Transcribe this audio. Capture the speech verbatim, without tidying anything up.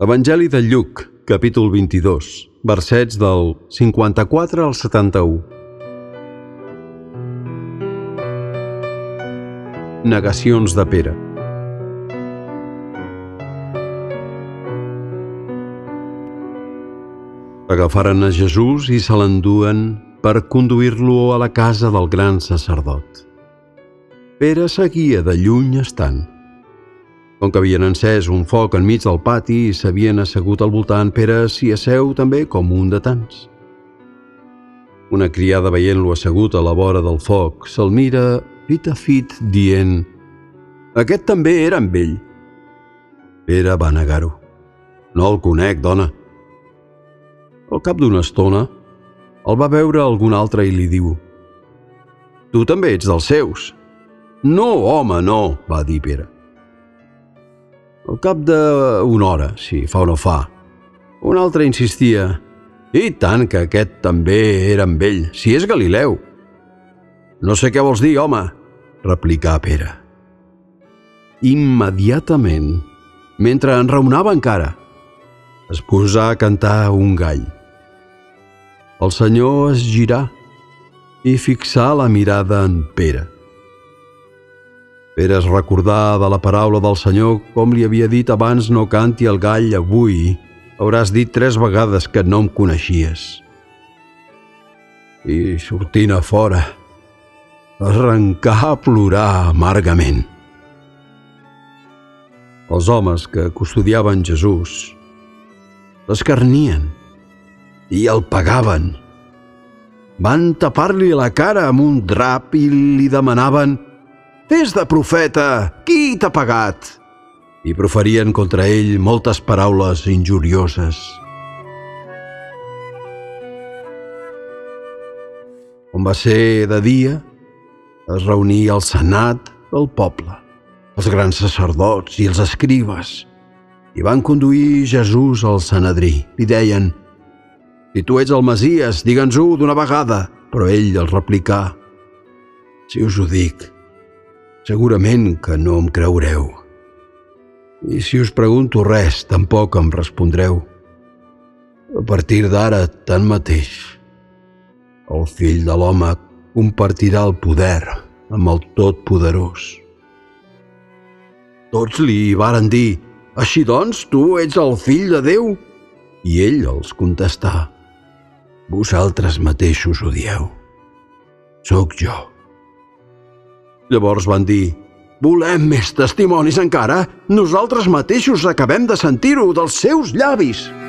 Evangeli de Lluc, capítol vint-i-dos, versets del cinquanta-quatre al setanta-u. Negacions de Pere. Agafaren a Jesús i se l'enduen per conduir-lo a la casa del gran sacerdot. Pere seguia de lluny estant. Com que havien encès un foc enmig del pati i s'havien assegut al voltant, Pere s'hi asseu també com un de tants. Una criada, veient-lo assegut a la vora del foc, se'l mira fit a fit dient: «Aquest també era amb ell». Pere va negar-ho. «No el conec, dona». Al cap d'una estona, el va veure algun altre i li diu: «Tu també ets dels seus». «No, home, no», va dir Pere. Al cap d'una hora, si fa o no fa, un altre insistia: «I tant que aquest també era amb ell, si és Galileu». «No sé què vols dir, home», replicà Pere. Immediatament, mentre enraonava encara, es posà a cantar un gall. El Senyor es girà i fixà la mirada en Pere. Pere es recordà de la paraula del Senyor, com li havia dit abans: «No canti el gall, avui hauràs dit tres vegades que no em coneixies». I sortint a fora, arrencà a plorar amargament. Els homes que custodiaven Jesús l'escarnien i el pegaven. Van tapar-li la cara amb un drap i li demanaven: «Fes de profeta, qui t'ha pagat?» I proferien contra ell moltes paraules injurioses. Quan va ser de dia, es reunia el senat del poble, els grans sacerdots i els escribes, i van conduir Jesús al Sanedrí. Li deien: «Si tu ets el Messies, digue'ns-ho d'una vegada». Però ell els replicà: «Si us ho dic, segurament que no em creureu. I si us pregunto res, tampoc em respondreu. A partir d'ara, tanmateix, el Fill de l'Home compartirà el poder amb el Totpoderós». Tots li varen dir: «Així doncs, tu ets el Fill de Déu?» I ell els contestà: «Vosaltres mateixos ho dieu. Sóc jo». Llavors van dir: «Volem més testimonis encara? Nosaltres mateixos acabem de sentir-ho dels seus llavis».